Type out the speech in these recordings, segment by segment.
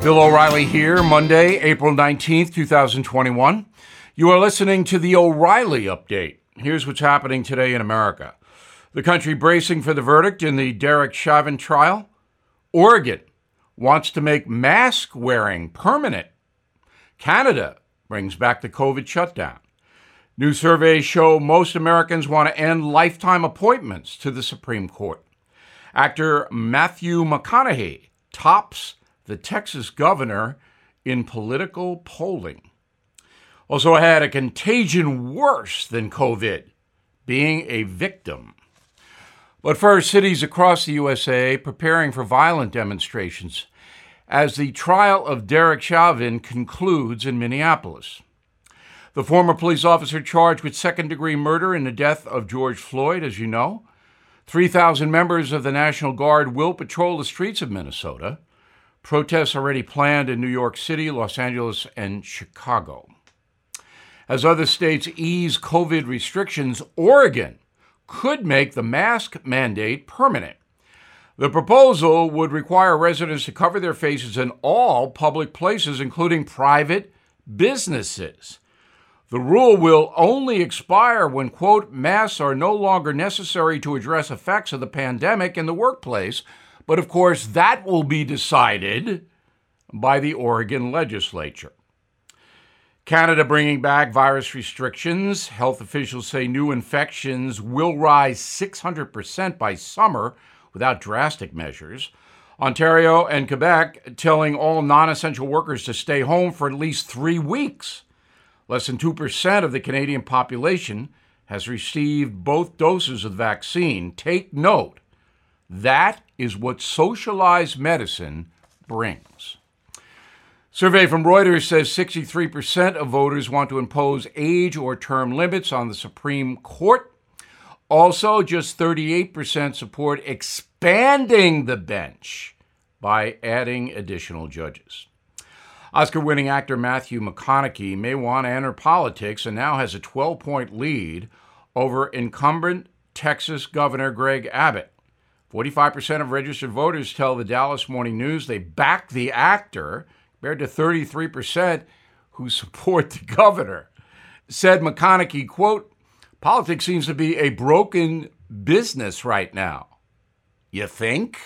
Bill O'Reilly here, Monday, April 19th, 2021. You are listening to the O'Reilly Update. Here's what's happening today in America. The country bracing for the verdict in the Derek Chauvin trial. Oregon wants to make mask wearing permanent. Canada brings back the COVID shutdown. New surveys show most Americans want to end lifetime appointments to the Supreme Court. Actor Matthew McConaughey tops the Texas governor in political polling. Also had a contagion worse than COVID, being a victim. But first, cities across the USA preparing for violent demonstrations as the trial of Derek Chauvin concludes in Minneapolis. The former police officer charged with second-degree murder in the death of George Floyd, as you know. 3,000 members of the National Guard will patrol the streets of Minnesota. Protests already planned in New York City, Los Angeles, and Chicago. As other states ease COVID restrictions, Oregon could make the mask mandate permanent. The proposal would require residents to cover their faces in all public places, including private businesses. The rule will only expire when, quote, masks are no longer necessary to address effects of the pandemic in the workplace. But of course, that will be decided by the Oregon legislature. Canada bringing back virus restrictions. Health officials say new infections will rise 600% by summer without drastic measures. Ontario and Quebec telling all non-essential workers to stay home for at least 3 weeks. Less than 2% of the Canadian population has received both doses of the vaccine. Take note. That is what socialized medicine brings. Survey from Reuters says 63% of voters want to impose age or term limits on the Supreme Court. Also, just 38% support expanding the bench by adding additional judges. Oscar-winning actor Matthew McConaughey may want to enter politics and now has a 12-point lead over incumbent Texas Governor Greg Abbott. 45% of registered voters tell the Dallas Morning News they back the actor, compared to 33% who support the governor. Said McConaughey, quote, "Politics seems to be a broken business right now." You think?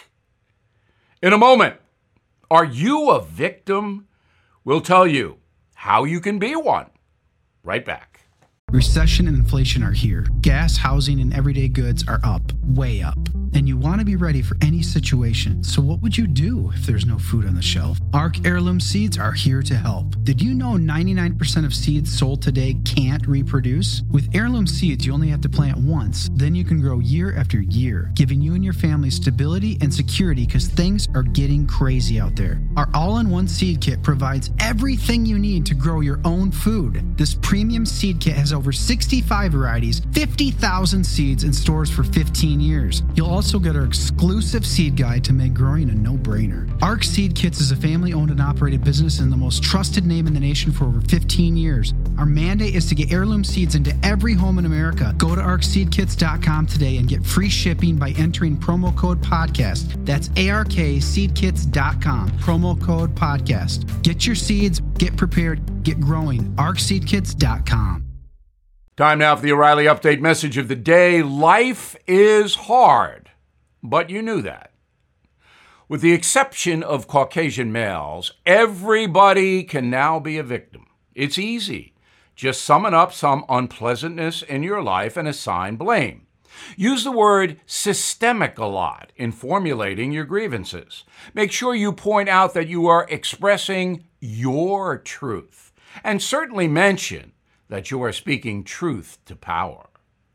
In a moment, are you a victim? We'll tell you how you can be one. Right back. Recession and inflation are here. Gas, housing, and everyday goods are up, way up. And you want to be ready for any situation. So what would you do if there's no food on the shelf? ARC Heirloom Seeds are here to help. Did you know 99% of seeds sold today can't reproduce? With Heirloom Seeds, you only have to plant once. Then you can grow year after year, giving you and your family stability and security because things are getting crazy out there. Our all-in-one seed kit provides everything you need to grow your own food. This premium seed kit has over 65 varieties, 50,000 seeds, and stores for 15 years. You'll also get our exclusive seed guide to make growing a no-brainer. ARC Seed Kits is a family-owned and operated business and the most trusted name in the nation for over 15 years. Our mandate is to get heirloom seeds into every home in America. Go to arcseedkits.com today and get free shipping by entering promo code podcast. That's ARKseedkits.com, promo code podcast. Get your seeds, get prepared, get growing. arcseedkits.com. Time now for the O'Reilly Update message of the day. Life is hard, but you knew that. With the exception of Caucasian males, everybody can now be a victim. It's easy. Just summon up some unpleasantness in your life and assign blame. Use the word systemic a lot in formulating your grievances. Make sure you point out that you are expressing your truth, and certainly mention that you are speaking truth to power.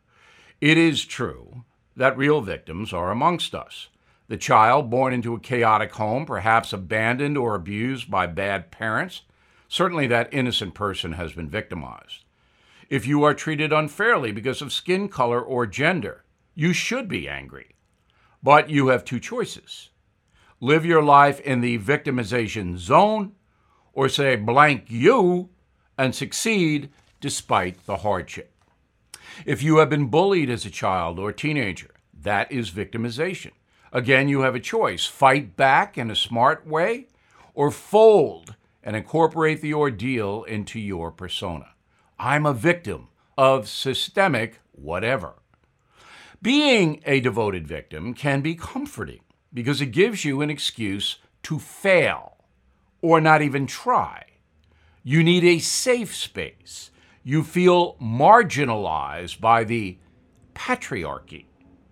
It is true that real victims are amongst us. The child born into a chaotic home, perhaps abandoned or abused by bad parents, certainly that innocent person has been victimized. If you are treated unfairly because of skin color or gender, you should be angry. But you have two choices. Live your life in the victimization zone, or say blank you and succeed despite the hardship. If you have been bullied as a child or teenager, that is victimization. Again, you have a choice. Fight back in a smart way or fold and incorporate the ordeal into your persona. I'm a victim of systemic whatever. Being a devoted victim can be comforting because it gives you an excuse to fail or not even try. You need a safe space. You feel marginalized by the patriarchy.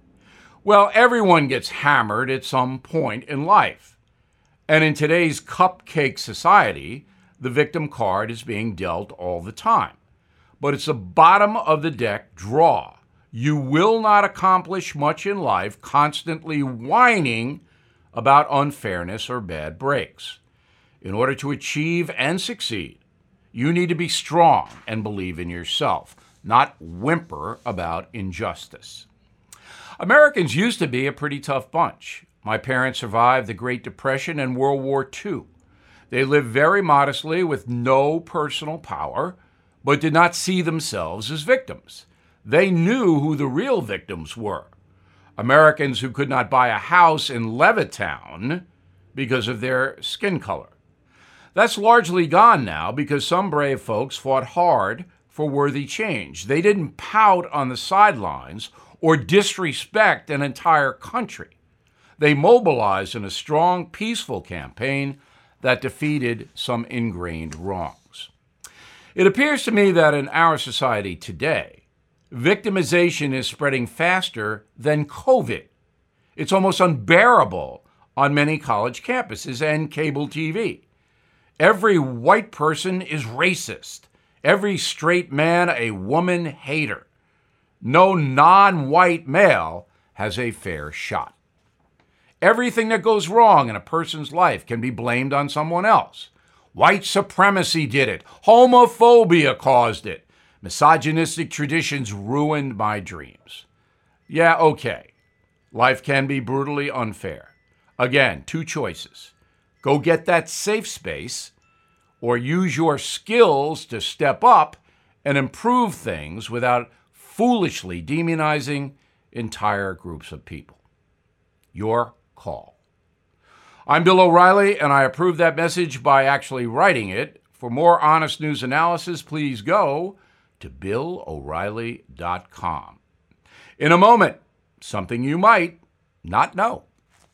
Well, everyone gets hammered at some point in life. And in today's cupcake society, the victim card is being dealt all the time. But it's a bottom of the deck draw. You will not accomplish much in life constantly whining about unfairness or bad breaks. In order to achieve and succeed, you need to be strong and believe in yourself, not whimper about injustice. Americans used to be a pretty tough bunch. My parents survived the Great Depression and World War II. They lived very modestly with no personal power, but did not see themselves as victims. They knew who the real victims were. Americans who could not buy a house in Levittown because of their skin color. That's largely gone now because some brave folks fought hard for worthy change. They didn't pout on the sidelines or disrespect an entire country. They mobilized in a strong, peaceful campaign that defeated some ingrained wrongs. It appears to me that in our society today, victimization is spreading faster than COVID. It's almost unbearable on many college campuses and cable TV. Every white person is racist. Every straight man a woman hater. No non-white male has a fair shot. Everything that goes wrong in a person's life can be blamed on someone else. White supremacy did it. Homophobia caused it. Misogynistic traditions ruined my dreams. Yeah, okay. Life can be brutally unfair. Again, two choices. Go get that safe space, or use your skills to step up and improve things without foolishly demonizing entire groups of people. Your call. I'm Bill O'Reilly, and I approve that message by actually writing it. For more honest news analysis, please go to BillO'Reilly.com. In a moment, something you might not know.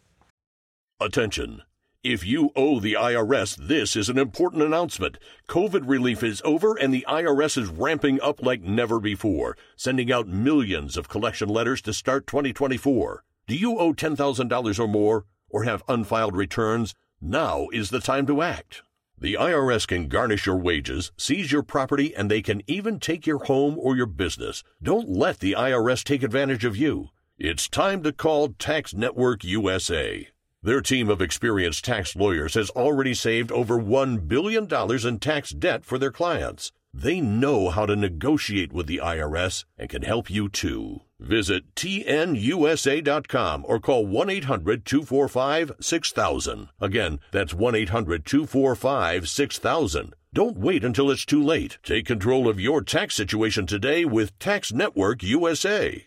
Attention. If you owe the IRS, this is an important announcement. COVID relief is over and the IRS is ramping up like never before, sending out millions of collection letters to start 2024. Do you owe $10,000 or more or have unfiled returns? Now is the time to act. The IRS can garnish your wages, seize your property, and they can even take your home or your business. Don't let the IRS take advantage of you. It's time to call Tax Network USA. Their team of experienced tax lawyers has already saved over $1 billion in tax debt for their clients. They know how to negotiate with the IRS and can help you too. Visit tnusa.com or call 1-800-245-6000. Again, that's 1-800-245-6000. Don't wait until it's too late. Take control of your tax situation today with Tax Network USA.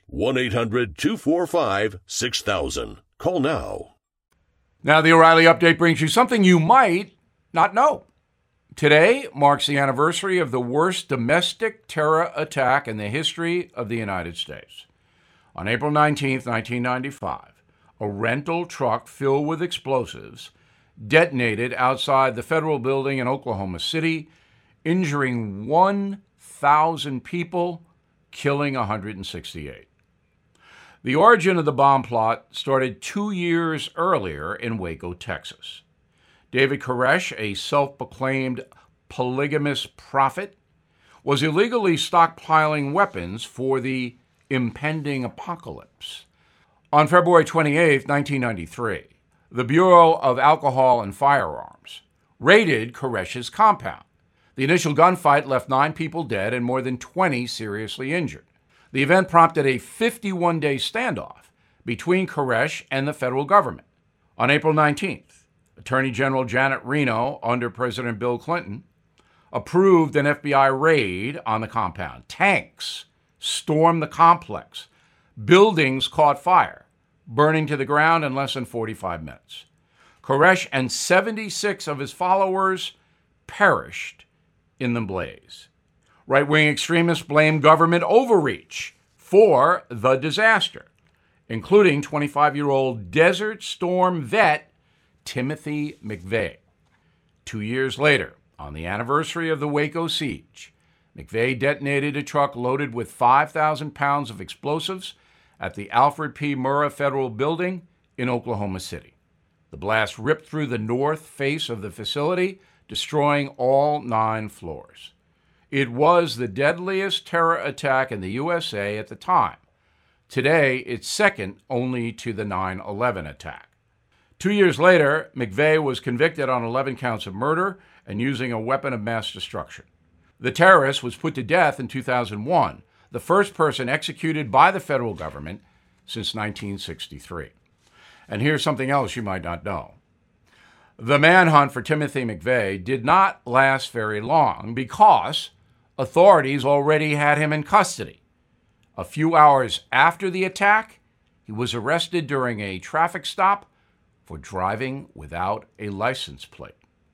1-800-245-6000. Call now. Now, the O'Reilly Update brings you something you might not know. Today marks the anniversary of the worst domestic terror attack in the history of the United States. On April 19, 1995, a rental truck filled with explosives detonated outside the federal building in Oklahoma City, injuring 1,000 people, killing 168. The origin of the bomb plot started 2 years earlier in Waco, Texas. David Koresh, a self-proclaimed polygamous prophet, was illegally stockpiling weapons for the impending apocalypse. On February 28, 1993, the Bureau of Alcohol and Firearms raided Koresh's compound. The initial gunfight left 9 people dead and more than 20 seriously injured. The event prompted a 51-day standoff between Koresh and the federal government. On April 19th, Attorney General Janet Reno, under President Bill Clinton, approved an FBI raid on the compound. Tanks stormed the complex. Buildings caught fire, burning to the ground in less than 45 minutes. Koresh and 76 of his followers perished in the blaze. Right-wing extremists blame government overreach for the disaster, including 25-year-old Desert Storm vet Timothy McVeigh. 2 years later, on the anniversary of the Waco siege, McVeigh detonated a truck loaded with 5,000 pounds of explosives at the Alfred P. Murrah Federal Building in Oklahoma City. The blast ripped through the north face of the facility, destroying all 9 floors. It was the deadliest terror attack in the USA at the time. Today, it's second only to the 9/11 attack. 2 years later, McVeigh was convicted on 11 counts of murder and using a weapon of mass destruction. The terrorist was put to death in 2001, the first person executed by the federal government since 1963. And here's something else you might not know. The manhunt for Timothy McVeigh did not last very long because authorities already had him in custody. A few hours after the attack, he was arrested during a traffic stop for driving without a license plate.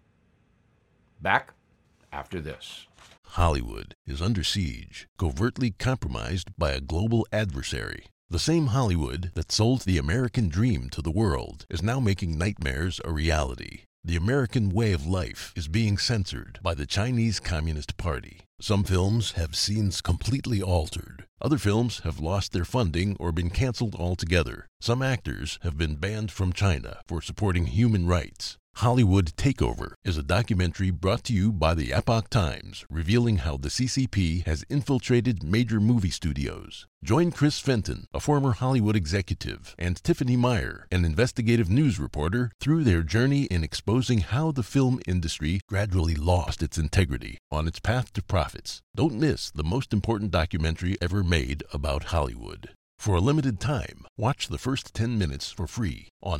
Back after this. Hollywood is under siege, covertly compromised by a global adversary. The same Hollywood that sold the American dream to the world is now making nightmares a reality. The American way of life is being censored by the Chinese Communist Party. Some films have scenes completely altered. Other films have lost their funding or been canceled altogether. Some actors have been banned from China for supporting human rights. Hollywood Takeover is a documentary brought to you by the Epoch Times, revealing how the CCP has infiltrated major movie studios. Join Chris Fenton, a former Hollywood executive, and Tiffany Meyer, an investigative news reporter, through their journey in exposing how the film industry gradually lost its integrity on its path to profits. Don't miss the most important documentary ever made about Hollywood. For a limited time, watch the first 10 minutes for free on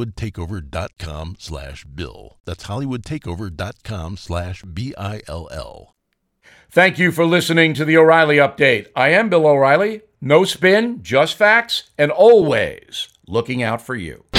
HollywoodTakeover.com/Bill. That's HollywoodTakeover.com/BILL. Thank you for listening to the O'Reilly Update. I am Bill O'Reilly. No spin, just facts, and always looking out for you.